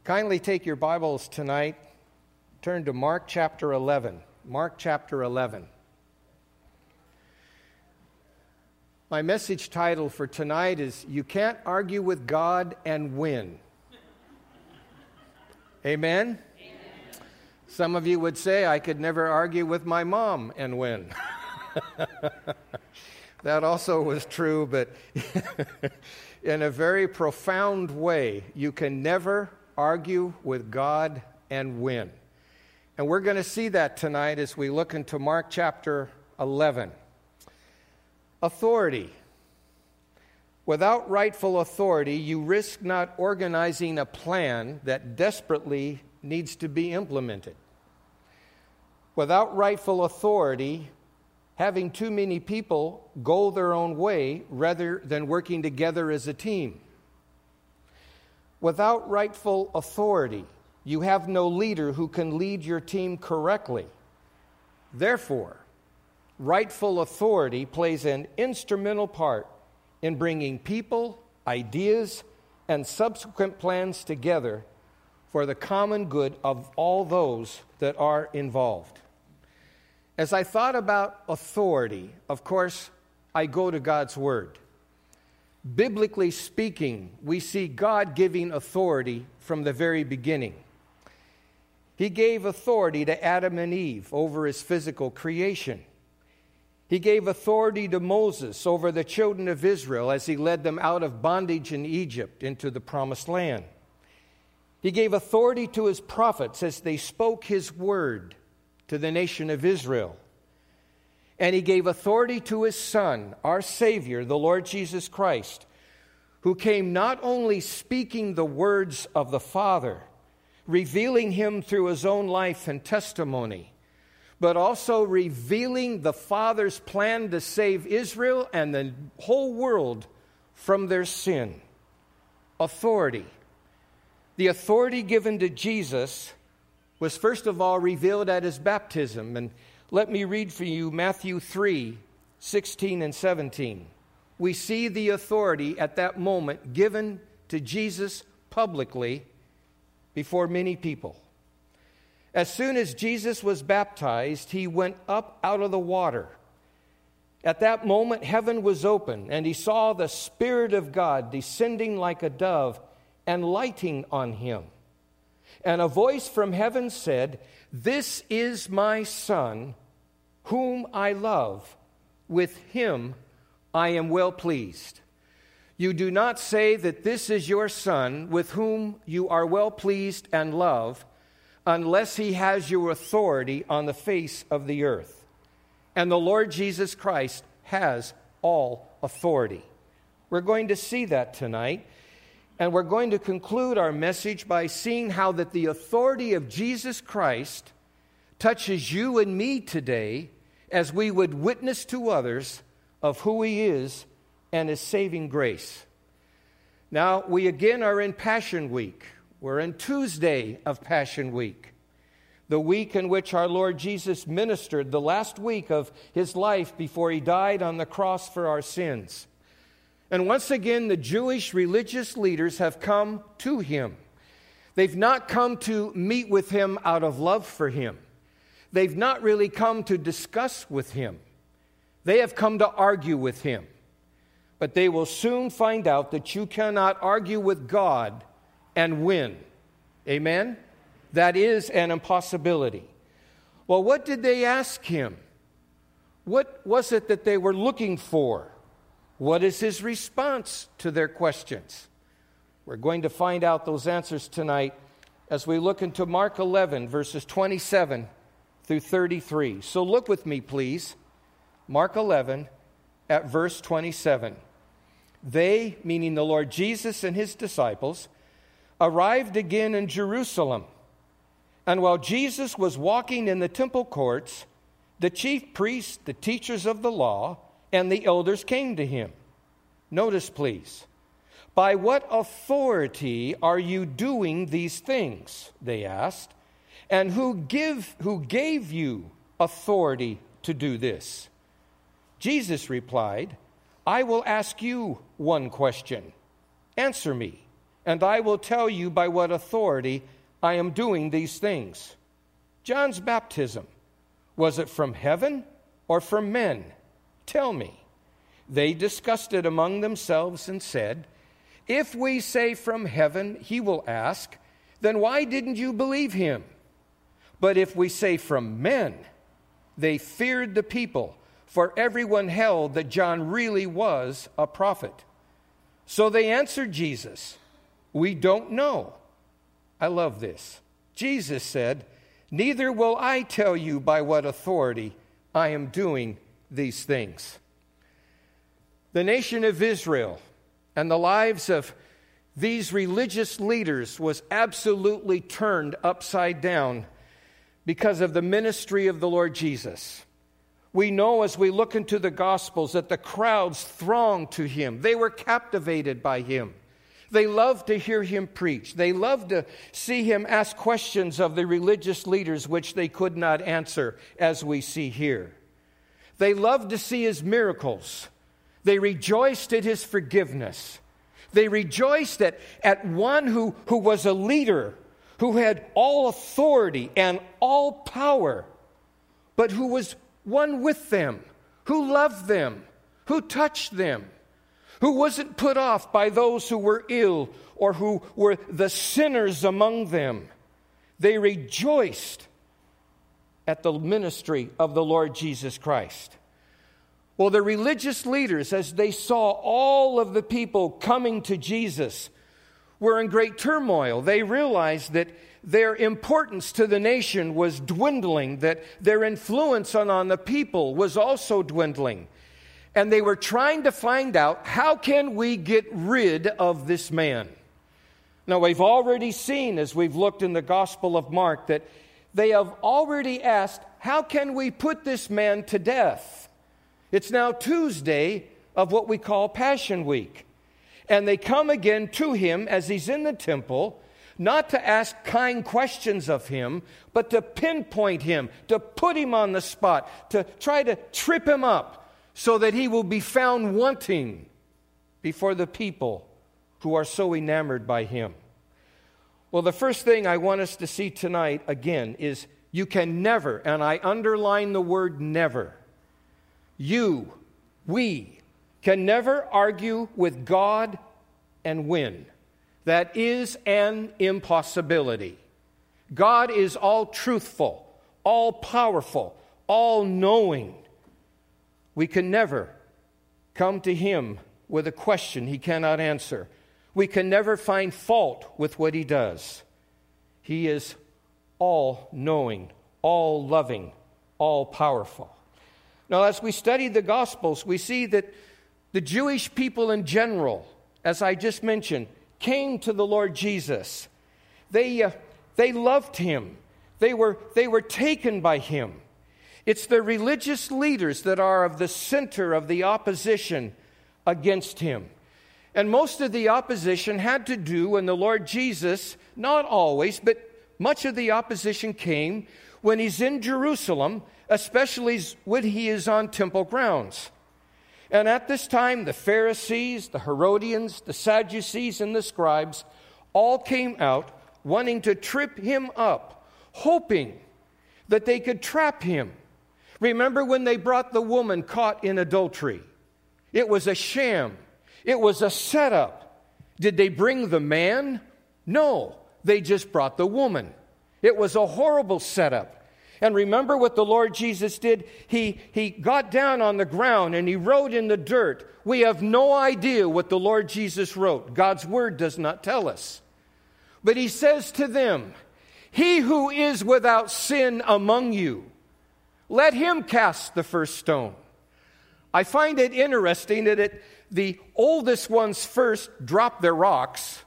Kindly take your Bibles tonight, turn to Mark chapter 11. Mark chapter 11. My message title for tonight is, You Can't Argue with God and Win. Amen? Amen? Some of you would say, I could never argue with my mom and win. That also was true, but in a very profound way, you can never argue with God and win. And we're going to see that tonight as we look into Mark chapter 11. Authority. Without rightful authority, you risk not organizing a plan that desperately needs to be implemented. Without rightful authority, having too many people go their own way rather than working together as a team. Without rightful authority, you have no leader who can lead your team correctly. Therefore, rightful authority plays an instrumental part in bringing people, ideas, and subsequent plans together for the common good of all those that are involved. As I thought about authority, of course, I go to God's Word. Biblically speaking, we see God giving authority from the very beginning. He gave authority to Adam and Eve over his physical creation. He gave authority to Moses over the children of Israel as he led them out of bondage in Egypt into the promised land. He gave authority to his prophets as they spoke his word to the nation of Israel. And he gave authority to his Son, our Savior, the Lord Jesus Christ, who came not only speaking the words of the Father, revealing him through his own life and testimony, but also revealing the Father's plan to save Israel and the whole world from their sin. Authority. The authority given to Jesus was first of all revealed at his baptism. And let me read for you Matthew 3:16 and 17. We see the authority at that moment given to Jesus publicly before many people. As soon as Jesus was baptized, he went up out of the water. At that moment, heaven was open, and he saw the Spirit of God descending like a dove and lighting on him. And a voice from heaven said, This is my Son, whom I love. With him I am well pleased. You do not say that this is your Son, with whom you are well pleased and love, unless he has your authority on the face of the earth. And the Lord Jesus Christ has all authority. We're going to see that tonight. And we're going to conclude our message by seeing how that the authority of Jesus Christ touches you and me today as we would witness to others of who he is and his saving grace. Now, we again are in Passion Week. We're in Tuesday of Passion Week, the week in which our Lord Jesus ministered, the last week of his life before he died on the cross for our sins. And once again, the Jewish religious leaders have come to him. They've not come to meet with him out of love for him. They've not really come to discuss with him. They have come to argue with him. But they will soon find out that you cannot argue with God and win. Amen? That is an impossibility. Well, what did they ask him? What was it that they were looking for? What is his response to their questions? We're going to find out those answers tonight as we look into Mark 11, verses 27 through 33. So look with me, please. Mark 11 at verse 27. They, meaning the Lord Jesus and his disciples, arrived again in Jerusalem. And while Jesus was walking in the temple courts, the chief priests, the teachers of the law, and the elders came to him. Notice, please. By what authority are you doing these things? They asked. And who gave you authority to do this? Jesus replied, I will ask you one question. Answer me. and I will tell you by what authority I am doing these things. John's baptism, was it from heaven or from men? Tell me." They discussed it among themselves and said, "If we say from heaven," he will ask, "then why didn't you believe him? But if we say from men," they feared the people, for everyone held that John really was a prophet. So they answered Jesus, "We don't know." I love this. Jesus said, "Neither will I tell you by what authority I am doing these things." The nation of Israel and the lives of these religious leaders was absolutely turned upside down because of the ministry of the Lord Jesus. We know as we look into the Gospels that the crowds thronged to him. They were captivated by him. They loved to hear him preach. They loved to see him ask questions of the religious leaders which they could not answer, as we see here. They loved to see his miracles. They rejoiced at his forgiveness. They rejoiced at one who was a leader, who had all authority and all power, but who was one with them, who loved them, who touched them, who wasn't put off by those who were ill or who were the sinners among them. They rejoiced at the ministry of the Lord Jesus Christ. Well, the religious leaders, as they saw all of the people coming to Jesus, were in great turmoil. They realized that their importance to the nation was dwindling, that their influence on the people was also dwindling. And they were trying to find out, how can we get rid of this man? Now, we've already seen, as we've looked in the Gospel of Mark, that they have already asked, how can we put this man to death? It's now Tuesday of what we call Passion Week. And they come again to him as he's in the temple, not to ask kind questions of him, but to pinpoint him, to put him on the spot, to try to trip him up so that he will be found wanting before the people who are so enamored by him. Well, the first thing I want us to see tonight, again, is you can never, and I underline the word never, we can never argue with God and win. That is an impossibility. God is all truthful, all powerful, all knowing. We can never come to him with a question he cannot answer. We can never find fault with what he does. He is all knowing, all loving, all powerful. Now, as we study the Gospels, we see that the Jewish people in general, as I just mentioned, came to the Lord Jesus. They loved him. They were taken by him. It's the religious leaders that are of the center of the opposition against him. And most of the opposition had to do when the Lord Jesus, not always, but much of the opposition came when he's in Jerusalem, especially when he is on temple grounds. And at this time, the Pharisees, the Herodians, the Sadducees, and the scribes all came out wanting to trip him up, hoping that they could trap him. Remember when they brought the woman caught in adultery? It was a sham. It was a setup. Did they bring the man? No, they just brought the woman. It was a horrible setup. And remember what the Lord Jesus did? He got down on the ground and he wrote in the dirt. We have no idea what the Lord Jesus wrote. God's word does not tell us. But he says to them, "He who is without sin among you, let him cast the first stone." I find it interesting that the oldest ones first drop their rocks,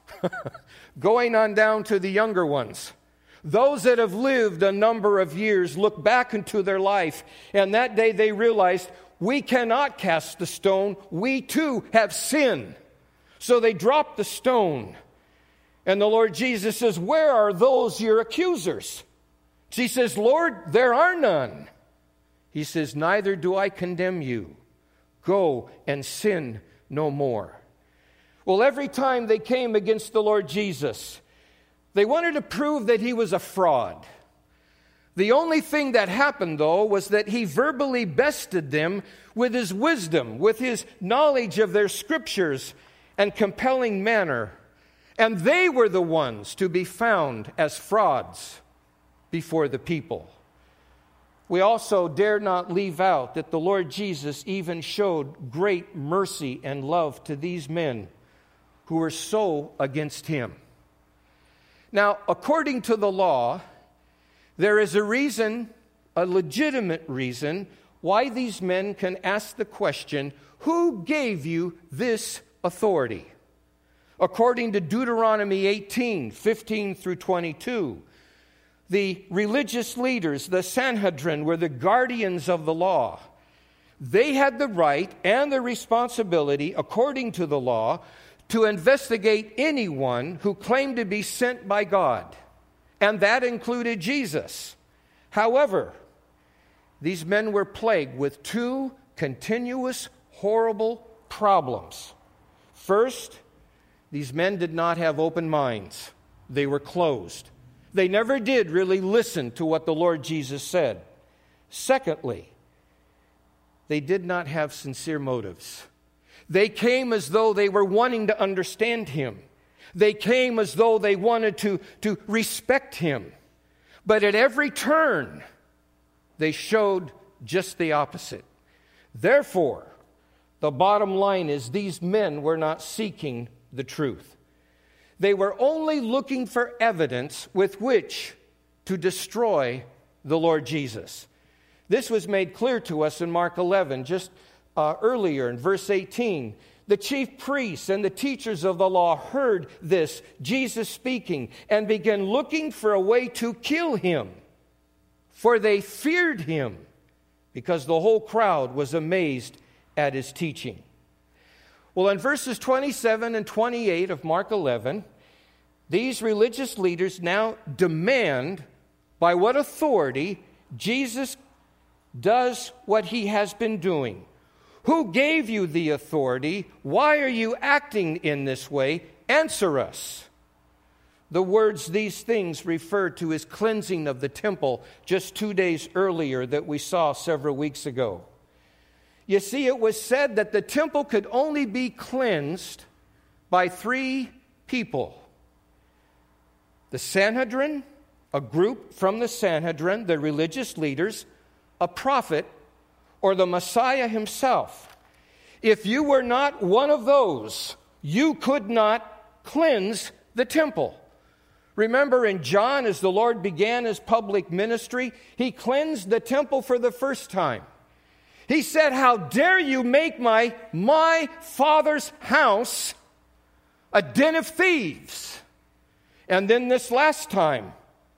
going on down to the younger ones. Those that have lived a number of years look back into their life, and that day they realized, we cannot cast the stone. We too have sinned. So they drop the stone. And the Lord Jesus says, "Where are those your accusers?" She says, "Lord, there are none." He says, "Neither do I condemn you. Go and sin no more." Well, every time they came against the Lord Jesus, they wanted to prove that he was a fraud. The only thing that happened, though, was that he verbally bested them with his wisdom, with his knowledge of their scriptures and compelling manner. And they were the ones to be found as frauds before the people. We also dare not leave out that the Lord Jesus even showed great mercy and love to these men who were so against him. Now, according to the law, there is a reason, a legitimate reason, why these men can ask the question, who gave you this authority? According to Deuteronomy 18, 15 through 22, the religious leaders, the Sanhedrin, were the guardians of the law. They had the right and the responsibility, according to the law, to investigate anyone who claimed to be sent by God. And that included Jesus. However, these men were plagued with two continuous, horrible problems. First, these men did not have open minds. They were closed. They never did really listen to what the Lord Jesus said. Secondly, they did not have sincere motives. They came as though they were wanting to understand him. They came as though they wanted to respect him. But at every turn, they showed just the opposite. Therefore, the bottom line is these men were not seeking the truth. They were only looking for evidence with which to destroy the Lord Jesus. This was made clear to us in Mark 11, just earlier in verse 18. The chief priests and the teachers of the law heard this, Jesus speaking, and began looking for a way to kill him. For they feared him, because the whole crowd was amazed at his teaching. Well, in verses 27 and 28 of Mark 11, these religious leaders now demand by what authority Jesus does what he has been doing. Who gave you the authority? Why are you acting in this way? Answer us. The words, these things, refer to his cleansing of the temple just 2 days earlier that we saw several weeks ago. You see, it was said that the temple could only be cleansed by three people. The Sanhedrin, a group from the Sanhedrin, the religious leaders, a prophet, or the Messiah himself. If you were not one of those, you could not cleanse the temple. Remember in John, as the Lord began his public ministry, he cleansed the temple for the first time. He said, "How dare you make my Father's house a den of thieves?" And then this last time,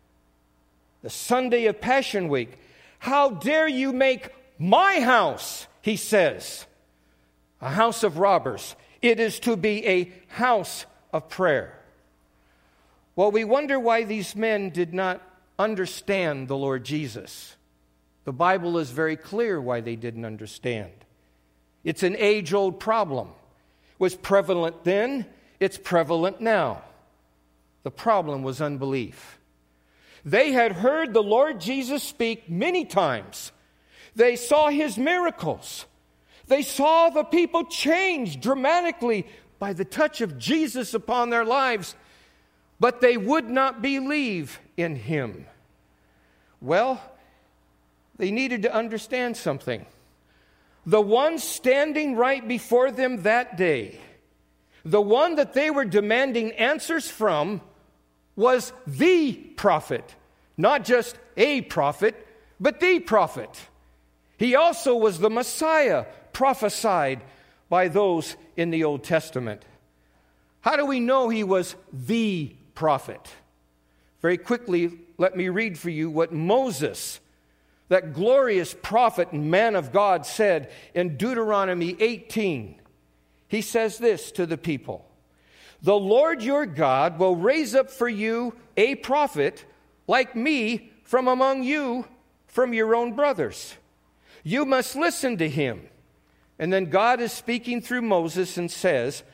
the Sunday of Passion Week, "How dare you make my house," he says, "a house of robbers. It is to be a house of prayer." Well, we wonder why these men did not understand the Lord Jesus. The Bible is very clear why they didn't understand. It's an age-old problem. It was prevalent then, it's prevalent now. The problem was unbelief. They had heard the Lord Jesus speak many times. They saw his miracles. They saw the people change dramatically by the touch of Jesus upon their lives, but they would not believe in him. Well, they needed to understand something. The one standing right before them that day, the one that they were demanding answers from, was the prophet. Not just a prophet, but the prophet. He also was the Messiah prophesied by those in the Old Testament. How do we know he was the prophet? Very quickly, let me read for you what Moses, that glorious prophet and man of God, said in Deuteronomy 18. He says this to the people: "The Lord your God will raise up for you a prophet like me from among you, from your own brothers. You must listen to him." And then God is speaking through Moses and says,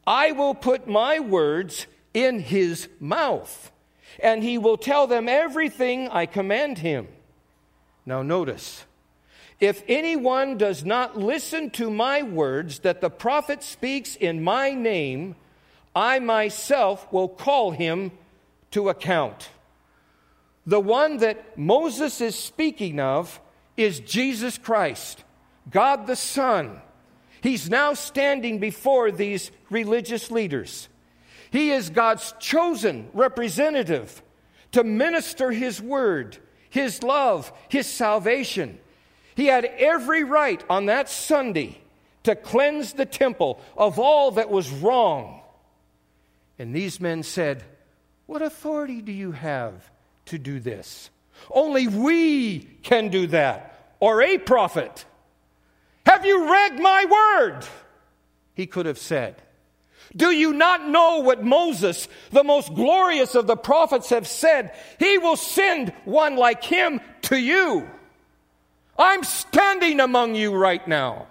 I will put my words in his mouth, and he will tell them everything I command him. Now notice, if anyone does not listen to my words that the prophet speaks in my name, I myself will call him to account. The one that Moses is speaking of is Jesus Christ, God the Son. He's now standing before these religious leaders. He is God's chosen representative to minister his word, his love, his salvation. He had every right on that Sunday to cleanse the temple of all that was wrong. And these men said, "What authority do you have to do this? Only we can do that, or a prophet. Have you read my word?" He could have said. "Do you not know what Moses, the most glorious of the prophets, have said? He will send one like him to you. I'm standing among you right now."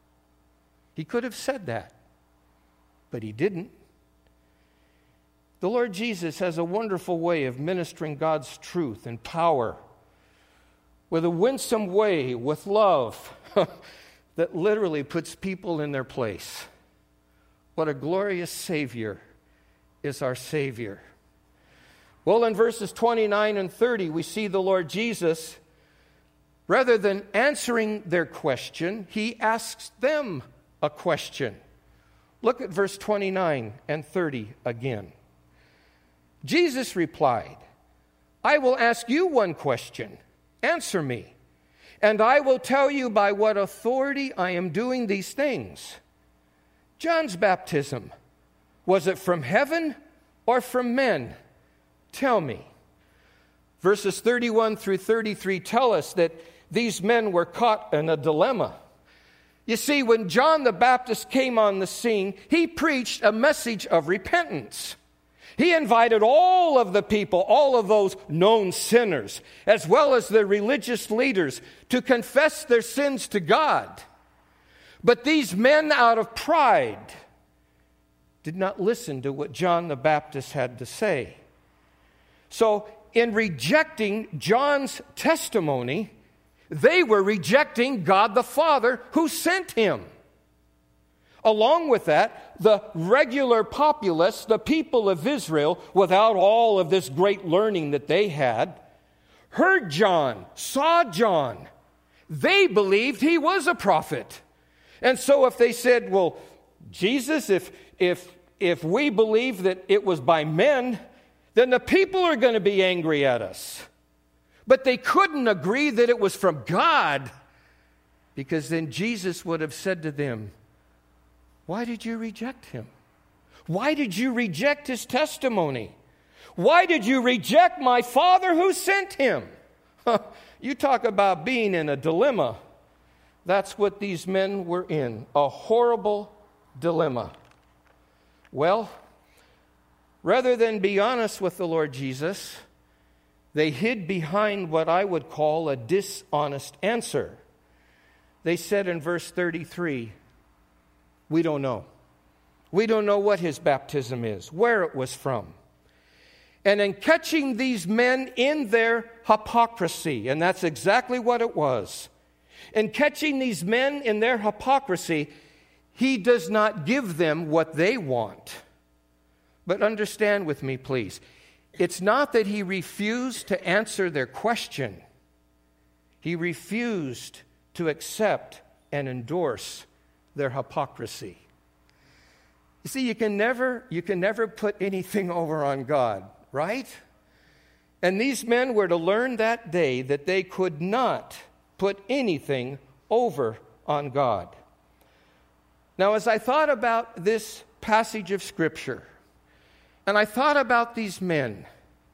He could have said that, but he didn't. The Lord Jesus has a wonderful way of ministering God's truth and power with a winsome way, with love, that literally puts people in their place. What a glorious Savior is our Savior. Well, in verses 29 and 30, we see the Lord Jesus, rather than answering their question, he asks them a question. Look at verse 29 and 30 again. Jesus replied, "I will ask you one question. Answer me, and I will tell you by what authority I am doing these things. John's baptism, was it from heaven or from men? Tell me." Verses 31 through 33 tell us that these men were caught in a dilemma. You see, when John the Baptist came on the scene, he preached a message of repentance. He invited all of the people, all of those known sinners, as well as the religious leaders, to confess their sins to God. But these men, out of pride, did not listen to what John the Baptist had to say. So, in rejecting John's testimony, they were rejecting God the Father who sent him. Along with that, the regular populace, the people of Israel, without all of this great learning that they had, heard John, saw John. They believed he was a prophet. And so if they said, "Well, Jesus, if we believe that it was by men, then the people are going to be angry at us." But they couldn't agree that it was from God, because then Jesus would have said to them, "Why did you reject him? Why did you reject his testimony? Why did you reject my Father who sent him?" You talk about being in a dilemma. That's what these men were in, a horrible dilemma. Well, rather than be honest with the Lord Jesus, they hid behind what I would call a dishonest answer. They said in verse 33, "We don't know. We don't know what his baptism is, where it was from." And in catching these men in their hypocrisy, and that's exactly what it was, in catching these men in their hypocrisy, he does not give them what they want. But understand with me, please. It's not that he refused to answer their question. He refused to accept and endorse their hypocrisy. You see, you can never put anything over on God, right? And these men were to learn that day that they could not put anything over on God. Now, as I thought about this passage of Scripture, and I thought about these men,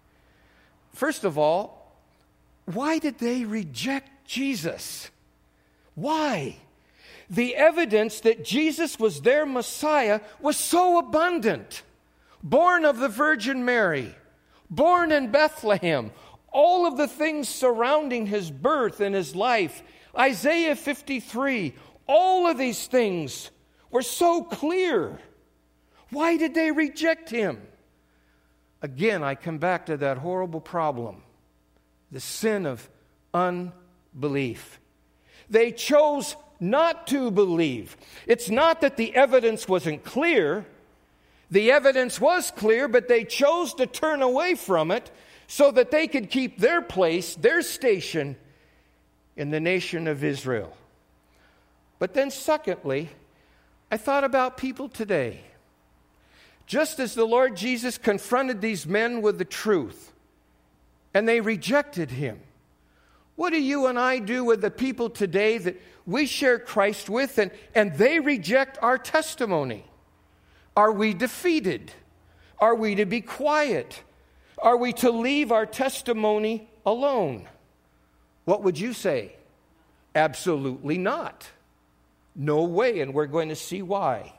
first of all, why did they reject Jesus? Why? The evidence that Jesus was their Messiah was so abundant. Born of the Virgin Mary, born in Bethlehem, all of the things surrounding his birth and his life, Isaiah 53, all of these things were so clear. Why did they reject him? Again, I come back to that horrible problem, the sin of unbelief. They chose not to believe. It's not that the evidence wasn't clear. The evidence was clear, but they chose to turn away from it so that they could keep their place, their station in the nation of Israel. But then secondly, I thought about people today. Just as the Lord Jesus confronted these men with the truth, and they rejected him, what do you and I do with the people today that we share Christ with, and they reject our testimony? Are we defeated? Are we to be quiet? Are we to leave our testimony alone? What would you say? Absolutely not. No way, and we're going to see why.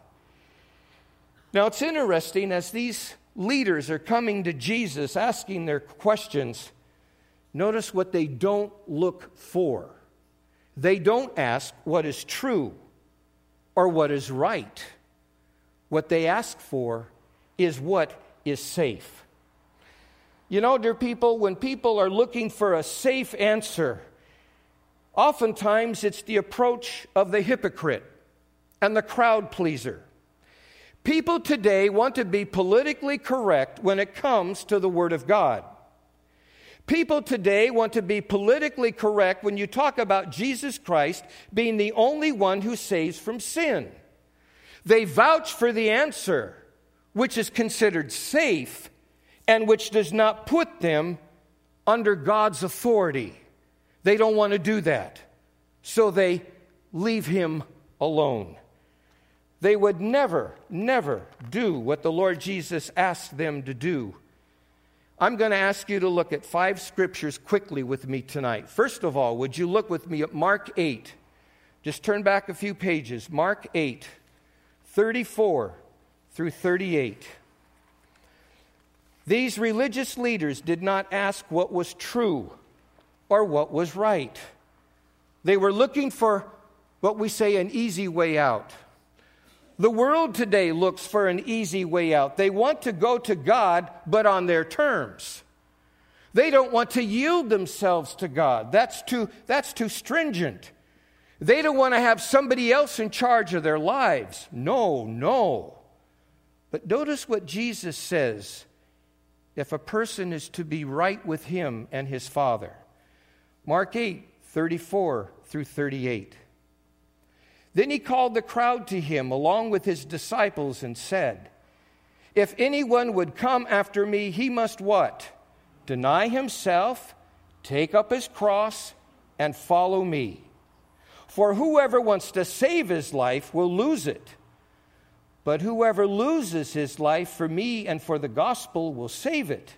Now, it's interesting, as these leaders are coming to Jesus, asking their questions, notice what they don't look for. They don't ask what is true or what is right. What they ask for is what is safe. You know, dear people, when people are looking for a safe answer, oftentimes it's the approach of the hypocrite and the crowd pleaser. People today want to be politically correct when it comes to the Word of God. People today want to be politically correct when you talk about Jesus Christ being the only one who saves from sin. They vouch for the answer, which is considered safe and which does not put them under God's authority. They don't want to do that, so they leave him alone. They would never do what the Lord Jesus asked them to do. I'm going to ask you to look at 5 scriptures quickly with me tonight. First of all, would you look with me at Mark 8? Just turn back a few pages. Mark 8, 34 through 38. These religious leaders did not ask what was true or what was right. They were looking for what we say an easy way out. The world today looks for an easy way out. They want to go to God, but on their terms. They don't want to yield themselves to God. That's too stringent. They don't want to have somebody else in charge of their lives. No. But notice what Jesus says if a person is to be right with him and his Father. Mark 8, 34 through 38. Then he called the crowd to him along with his disciples and said, "If anyone would come after me, he must" what? "Deny himself, take up his cross, and follow me. For whoever wants to save his life will lose it. But whoever loses his life for me and for the gospel will save it.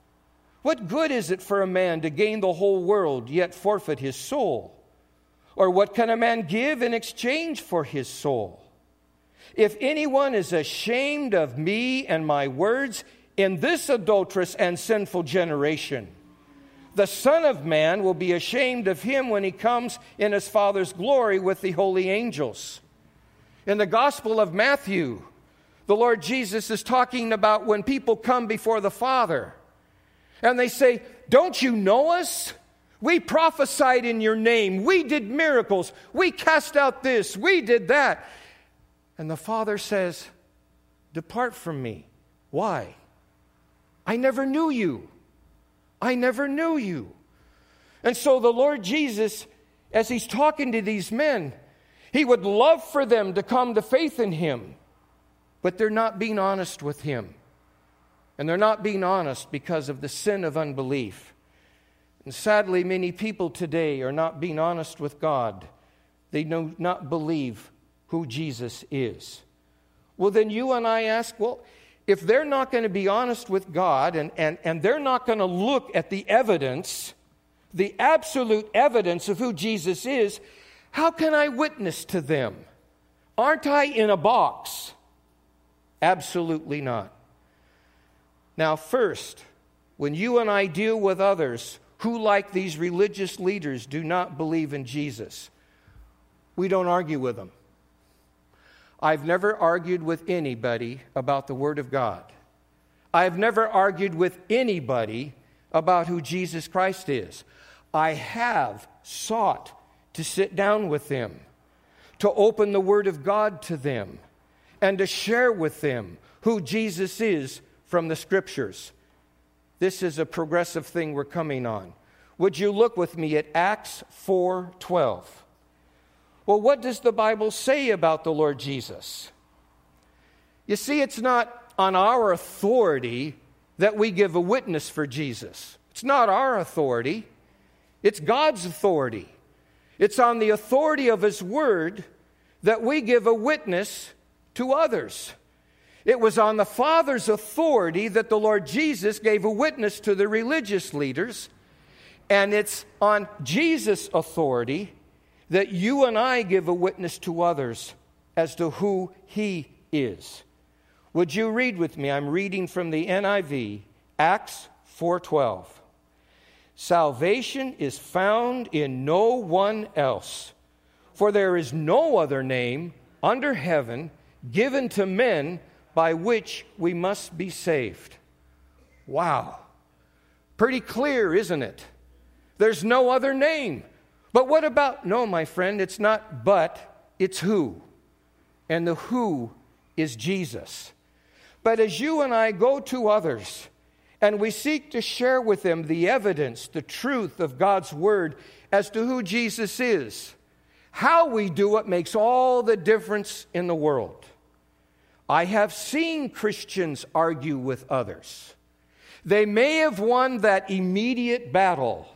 What good is it for a man to gain the whole world, yet forfeit his soul? Or what can a man give in exchange for his soul? If anyone is ashamed of me and my words in this adulterous and sinful generation, the Son of Man will be ashamed of him when he comes in his Father's glory with the holy angels." In the Gospel of Matthew, the Lord Jesus is talking about when people come before the Father and they say, "Don't you know us? We prophesied in your name. We did miracles. We cast out this. We did that." And the Father says, "Depart from me." Why? "I never knew you. I never knew you." And so the Lord Jesus, as he's talking to these men, he would love for them to come to faith in him, but they're not being honest with him. And they're not being honest because of the sin of unbelief. And sadly, many people today are not being honest with God. They do not believe who Jesus is. Well, then you and I ask, well, if they're not going to be honest with God and they're not going to look at the evidence, the absolute evidence of who Jesus is, how can I witness to them? Aren't I in a box? Absolutely not. Now, first, when you and I deal with others who, like these religious leaders, do not believe in Jesus, we don't argue with them. I've never argued with anybody about the Word of God. I've never argued with anybody about who Jesus Christ is. I have sought to sit down with them, to open the Word of God to them, and to share with them who Jesus is from the Scriptures. This is a progressive thing we're coming on. Would you look with me at Acts 4:12? Well, what does the Bible say about the Lord Jesus? You see, it's not on our authority that we give a witness for Jesus. It's not our authority. It's God's authority. It's on the authority of His Word that we give a witness to others. It was on the Father's authority that the Lord Jesus gave a witness to the religious leaders, and it's on Jesus' authority that you and I give a witness to others as to who He is. Would you read with me? I'm reading from the NIV, Acts 4:12. Salvation is found in no one else, for there is no other name under heaven given to men by which we must be saved. Wow. Pretty clear, isn't it? There's no other name. But what about, no, my friend, it's not but, it's who. And the who is Jesus. But as you and I go to others, and we seek to share with them the evidence, the truth of God's Word as to who Jesus is, how we do it makes all the difference in the world. I have seen Christians argue with others. They may have won that immediate battle,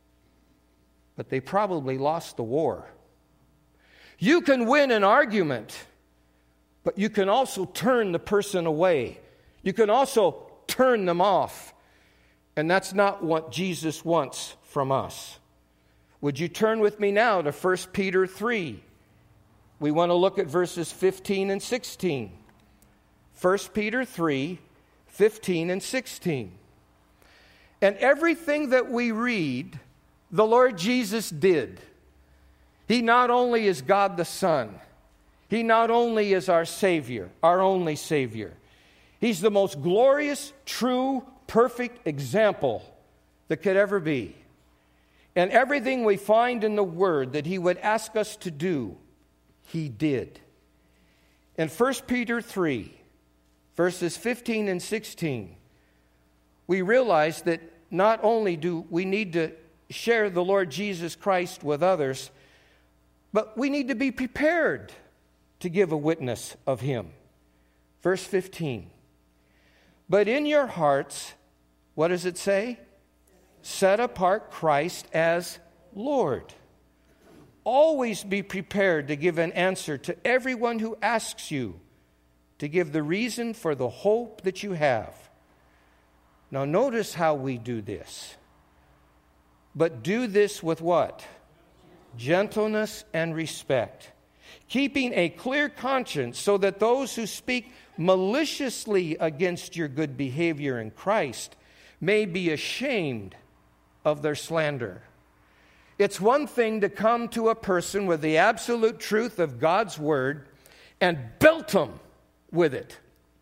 but they probably lost the war. You can win an argument, but you can also turn the person away. You can also turn them off. And that's not what Jesus wants from us. Would you turn with me now to 1 Peter 3? We want to look at verses 15 and 16. 1 Peter 3, 15 and 16. And everything that we read, the Lord Jesus did. He not only is God the Son, He not only is our Savior, our only Savior, He's the most glorious, true, perfect example that could ever be. And everything we find in the Word that He would ask us to do, He did. In 1 Peter 3, verses 15 and 16, we realize that not only do we need to share the Lord Jesus Christ with others, but we need to be prepared to give a witness of Him. Verse 15. But in your hearts, what does it say? Set apart Christ as Lord. Always be prepared to give an answer to everyone who asks you to give the reason for the hope that you have. Now notice how we do this. But do this with what? Gentleness and respect, keeping a clear conscience, so that those who speak maliciously against your good behavior in Christ may be ashamed of their slander. It's one thing to come to a person with the absolute truth of God's Word and belt them with it.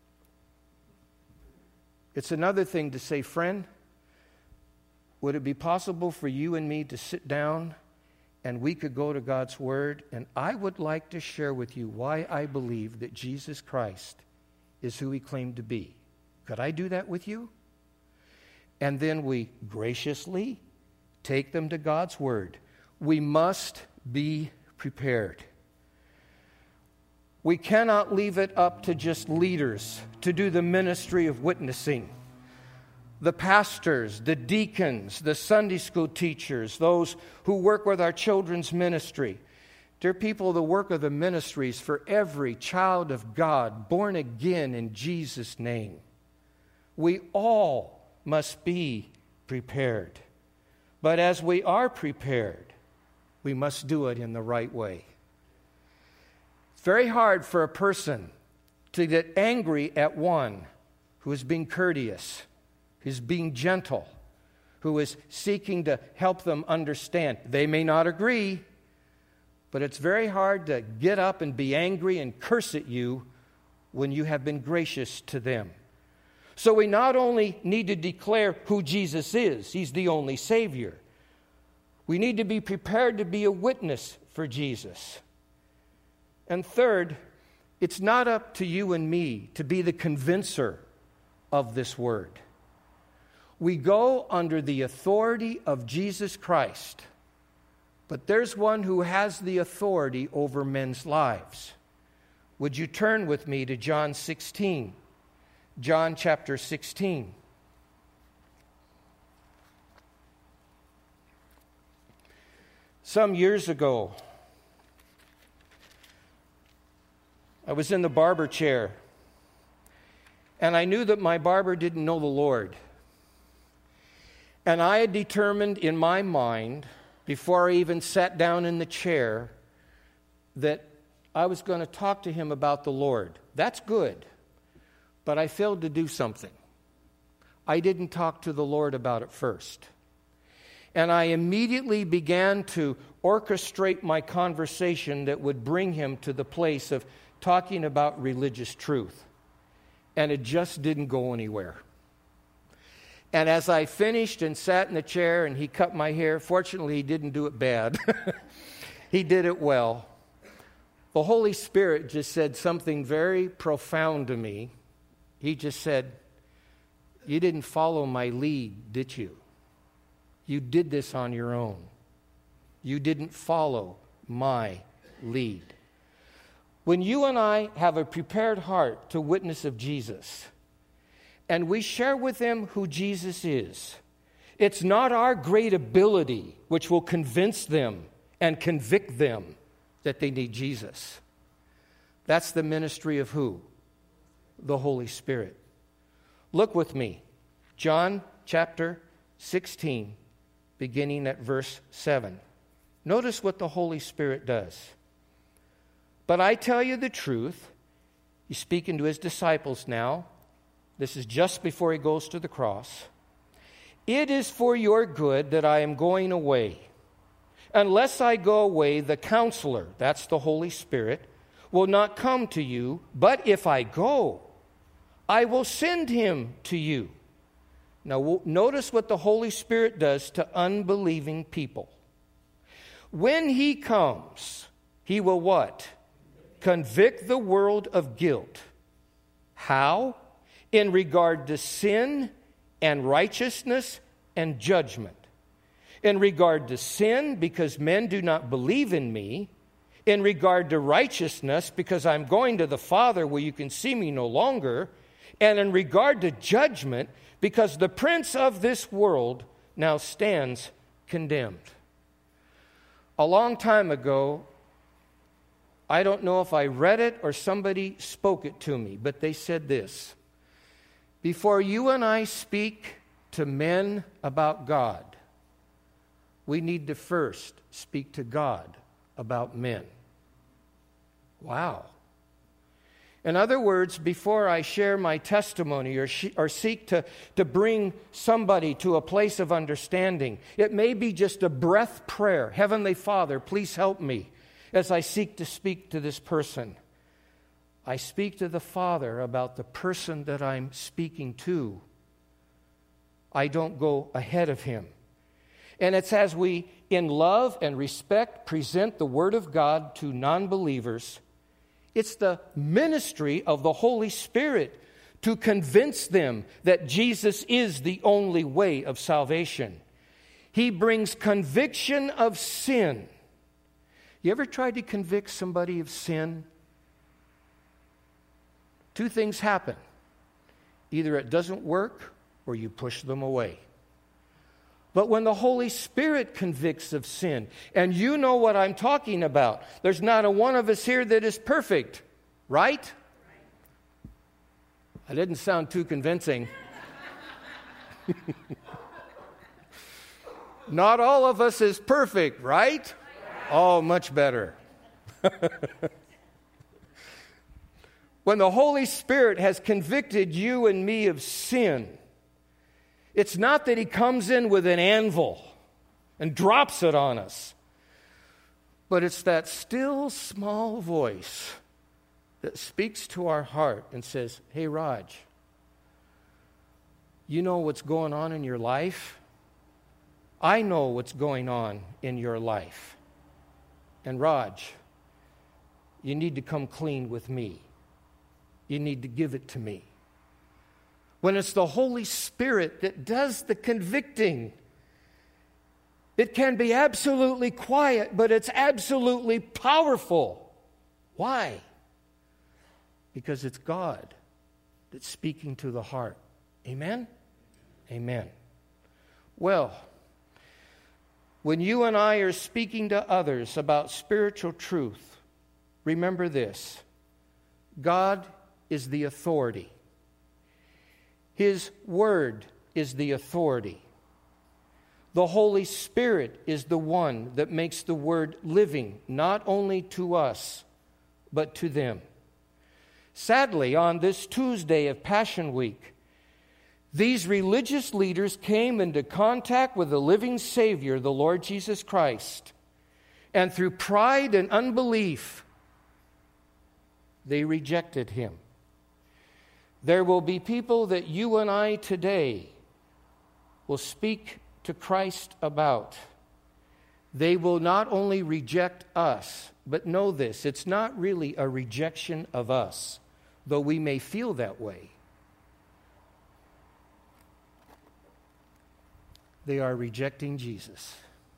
It's another thing to say, friend, would it be possible for you and me to sit down and we could go to God's Word, and I would like to share with you why I believe that Jesus Christ is who He claimed to be. Could I do that with you? And then we graciously take them to God's Word. We must be prepared. We cannot leave it up to just leaders to do the ministry of witnessing. The pastors, the deacons, the Sunday school teachers, those who work with our children's ministry. Dear people, the work of the ministries for every child of God born again in Jesus' name. We all must be prepared. But as we are prepared, we must do it in the right way. It's very hard for a person to get angry at one who is being courteous, who's being gentle, who is seeking to help them understand. They may not agree, But it's very hard to get up and be angry and curse at you when you have been gracious to them. So we not only need to declare who Jesus is, He's the only Savior. We need to be prepared to be a witness for Jesus. And third, it's not up to you and me to be the convincer of this word. We go under the authority of Jesus Christ, but there's one who has the authority over men's lives. Would you turn with me to John 16? John chapter 16. Some years ago, I was in the barber chair, and I knew that my barber didn't know the Lord. And I had determined in my mind, before I even sat down in the chair, that I was going to talk to him about the Lord. That's good, but I failed to do something. I didn't talk to the Lord about it first. And I immediately began to orchestrate my conversation that would bring him to the place of talking about religious truth. And it just didn't go anywhere. And as I finished and sat in the chair and he cut my hair, fortunately he didn't do it bad. He did it well. The Holy Spirit just said something very profound to me. He just said, "You didn't follow my lead, did you? You did this on your own. You didn't follow my lead." When you and I have a prepared heart to witness of Jesus, and we share with them who Jesus is, it's not our great ability which will convince them and convict them that they need Jesus. That's the ministry of who? The Holy Spirit. Look with me. John chapter 16, beginning at verse 7. Notice what the Holy Spirit does. "But I tell you the truth," he's speaking to his disciples now. This is just before he goes to the cross. "It is for your good that I am going away. Unless I go away, the Counselor," that's the Holy Spirit, "will not come to you. But if I go, I will send him to you." Now, notice what the Holy Spirit does to unbelieving people. "When he comes, he will" what? "Convict the world of guilt." How? "In regard to sin and righteousness and judgment. In regard to sin, because men do not believe in me. In regard to righteousness, because I'm going to the Father where you can see me no longer. And in regard to judgment, because the prince of this world now stands condemned." A long time ago, I don't know if I read it or somebody spoke it to me, but they said this: before you and I speak to men about God, we need to first speak to God about men. Wow. In other words, before I share my testimony or seek to bring somebody to a place of understanding, it may be just a breath prayer. "Heavenly Father, please help me as I seek to speak to this person." I speak to the Father about the person that I'm speaking to. I don't go ahead of him. And it's as we, in love and respect, present the Word of God to non-believers, it's the ministry of the Holy Spirit to convince them that Jesus is the only way of salvation. He brings conviction of sin. You ever tried to convict somebody of sin? Two things happen. Either it doesn't work or you push them away. But when the Holy Spirit convicts of sin, and you know what I'm talking about, there's not a one of us here that is perfect, right? I didn't sound too convincing. Not all of us is perfect, right? Oh, much better. When the Holy Spirit has convicted you and me of sin, it's not that he comes in with an anvil and drops it on us. But it's that still small voice that speaks to our heart and says, hey, Raj, you know what's going on in your life? I know what's going on in your life. And Raj, you need to come clean with me. You need to give it to me. When it's the Holy Spirit that does the convicting, it can be absolutely quiet, but it's absolutely powerful. Why? Because it's God that's speaking to the heart. Amen? Amen. Well, when you and I are speaking to others about spiritual truth, remember this: God is the authority. His Word is the authority. The Holy Spirit is the one that makes the Word living, not only to us, but to them. Sadly, on this Tuesday of Passion Week, these religious leaders came into contact with the living Savior, the Lord Jesus Christ, and through pride and unbelief, they rejected Him. There will be people that you and I today will speak to Christ about. They will not only reject us, but know this, it's not really a rejection of us, though we may feel that way. They are rejecting Jesus.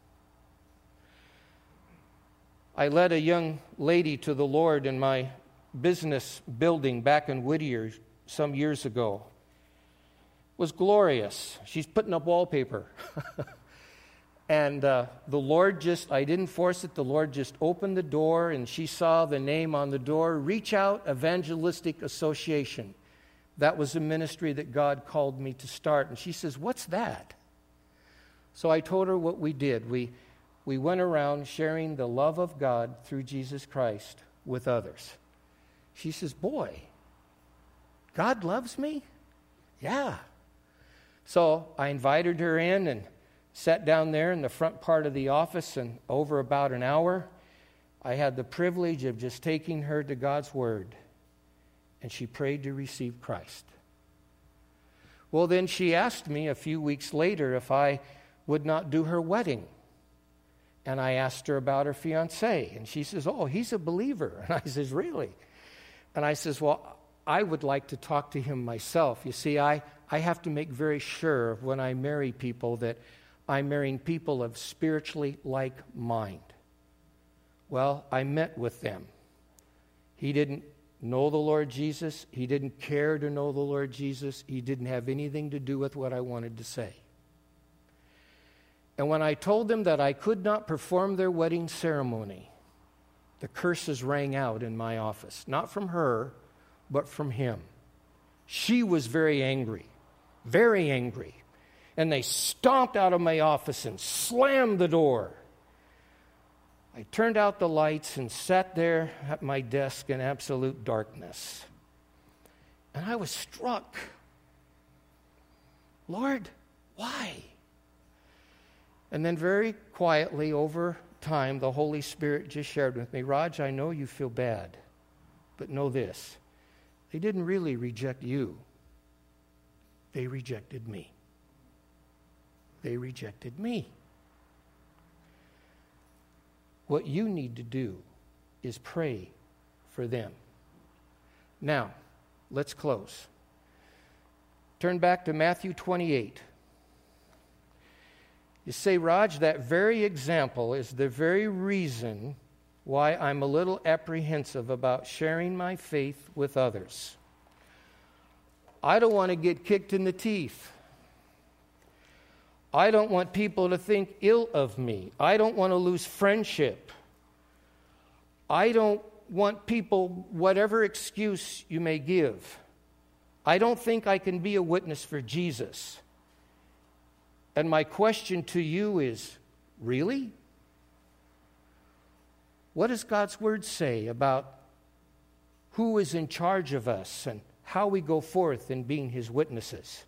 I led a young lady to the Lord in my business building back in Whittier some years ago. It was glorious. She's putting up wallpaper. And the Lord I didn't force it, the Lord just opened the door and she saw the name on the door, Reach Out Evangelistic Association. That was a ministry that God called me to start. And she says, what's that? So I told her what we did. We went around sharing the love of God through Jesus Christ with others. She says, boy, God loves me? Yeah. So I invited her in and sat down there in the front part of the office, and over about an hour, I had the privilege of just taking her to God's Word, and she prayed to receive Christ. Well, then she asked me a few weeks later if I would not do her wedding. And I asked her about her fiancé, and she says, oh, he's a believer. And I says, really? And I says, well, I would like to talk to him myself. You see, I have to make very sure when I marry people that I'm marrying people of spiritually like mind. Well, I met with them. He didn't know the Lord Jesus. He didn't care to know the Lord Jesus. He didn't have anything to do with what I wanted to say. And when I told them that I could not perform their wedding ceremony, the curses rang out in my office. Not from her, but from him. She was very angry. Very angry. And they stomped out of my office and slammed the door. I turned out the lights and sat there at my desk in absolute darkness. And I was struck. Lord, why? And then very quietly over time, the Holy Spirit just shared with me, Raj, I know you feel bad, but know this. They didn't really reject you. They rejected me. They rejected me. What you need to do is pray for them. Now, let's close. Turn back to Matthew 28. You say, Raj, that very example is the very reason why I'm a little apprehensive about sharing my faith with others. I don't want to get kicked in the teeth. I don't want people to think ill of me. I don't want to lose friendship. I don't want people, whatever excuse you may give. I don't think I can be a witness for Jesus. And my question to you is, really? What does God's Word say about who is in charge of us and how we go forth in being His witnesses?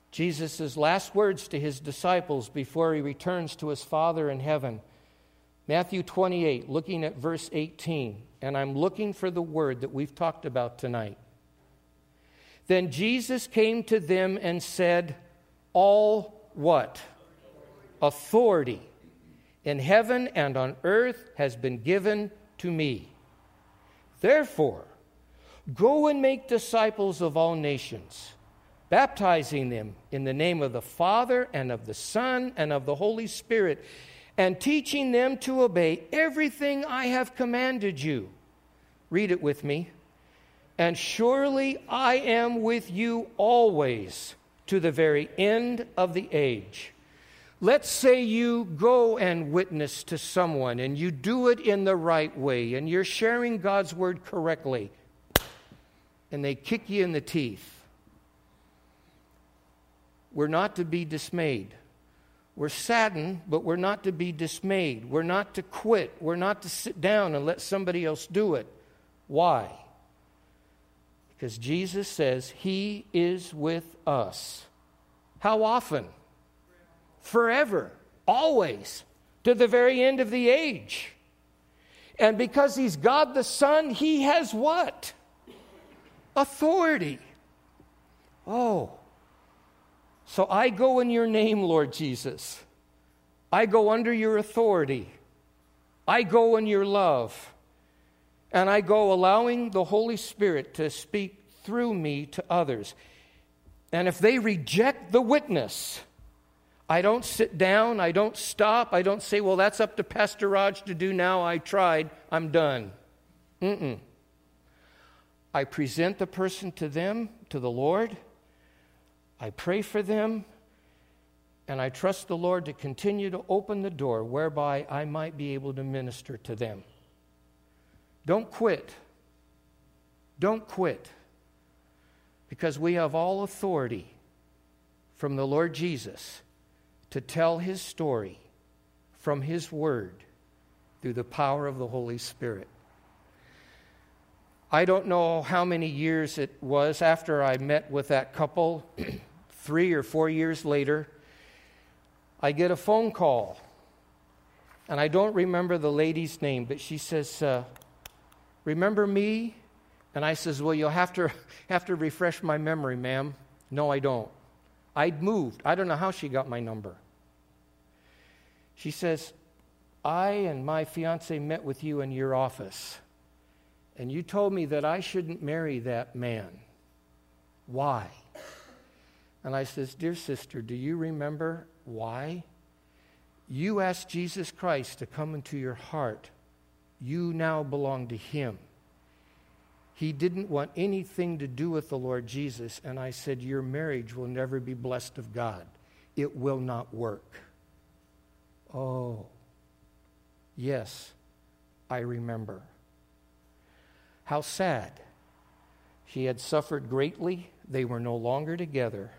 Jesus' last words to His disciples before He returns to His Father in heaven Matthew 28, looking at verse 18, and I'm looking for the word that we've talked about tonight. Then Jesus came to them and said, all what? Authority in heaven and on earth has been given to me. Therefore, go and make disciples of all nations, baptizing them in the name of the Father and of the Son and of the Holy Spirit, and teaching them to obey everything I have commanded you. Read it with me. And surely I am with you always to the very end of the age. Let's say you go and witness to someone and you do it in the right way and you're sharing God's word correctly and they kick you in the teeth. We're not to be dismayed. We're saddened, but we're not to be dismayed. We're not to quit. We're not to sit down and let somebody else do it. Why? Because Jesus says He is with us. How often? Forever, always, to the very end of the age. And because He's God the Son, He has what? Authority. Oh, so I go in your name, Lord Jesus. I go under your authority. I go in your love. And I go allowing the Holy Spirit to speak through me to others. And if they reject the witness, I don't sit down, I don't stop, I don't say, well, that's up to Pastor Raj to do now, I tried, I'm done. I present the person to them, to the Lord. I pray for them, and I trust the Lord to continue to open the door whereby I might be able to minister to them. Don't quit. Don't quit. Because we have all authority from the Lord Jesus to tell His story from His Word through the power of the Holy Spirit. I don't know how many years it was after I met with that couple, 3 or 4 years later, I get a phone call. And I don't remember the lady's name, but she says, remember me? And I says, well, you'll have to refresh my memory, ma'am. No, I don't. I'd moved. I don't know how she got my number. She says, I and my fiance met with you in your office, and you told me that I shouldn't marry that man. Why? And I says, dear sister, do you remember why? You asked Jesus Christ to come into your heart. You now belong to Him. He didn't want anything to do with the Lord Jesus. And I said, your marriage will never be blessed of God. It will not work. Oh, yes, I remember. How sad. She had suffered greatly. They were no longer together.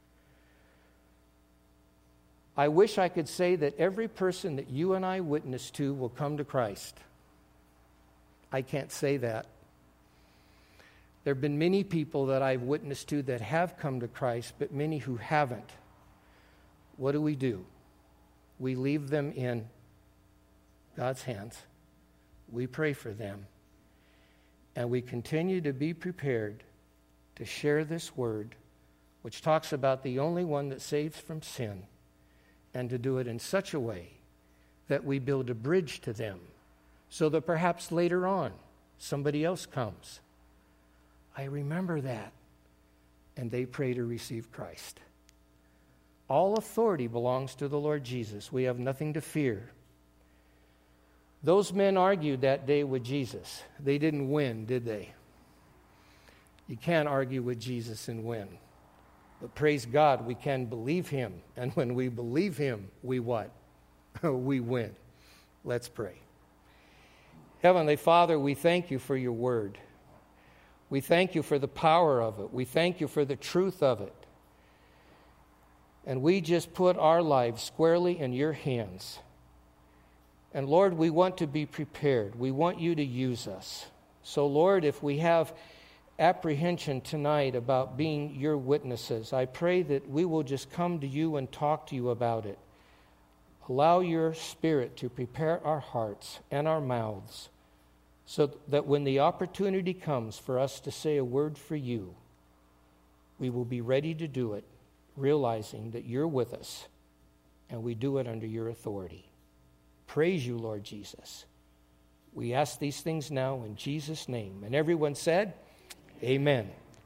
I wish I could say that every person that you and I witness to will come to Christ. I can't say that. There have been many people that I've witnessed to that have come to Christ, but many who haven't. What do? We leave them in God's hands. We pray for them. And we continue to be prepared to share this word, which talks about the only one that saves from sin, and to do it in such a way that we build a bridge to them, so that perhaps later on somebody else comes. I remember that. And they pray to receive Christ. All authority belongs to the Lord Jesus. We have nothing to fear. Those men argued that day with Jesus. They didn't win, did they? You can't argue with Jesus and win. But praise God, we can believe Him. And when we believe Him, we what? We win. Let's pray. Heavenly Father, we thank You for Your word. We thank You for the power of it. We thank You for the truth of it. And we just put our lives squarely in Your hands. And Lord, we want to be prepared. We want You to use us. So Lord, if we have apprehension tonight about being Your witnesses, I pray that we will just come to You and talk to You about it. Allow your Spirit to prepare our hearts and our mouths so that when the opportunity comes for us to say a word for you, we will be ready to do it, realizing that you're with us and we do it under your authority. Praise you, Lord Jesus. We ask these things now in Jesus' name. And everyone said, Amen.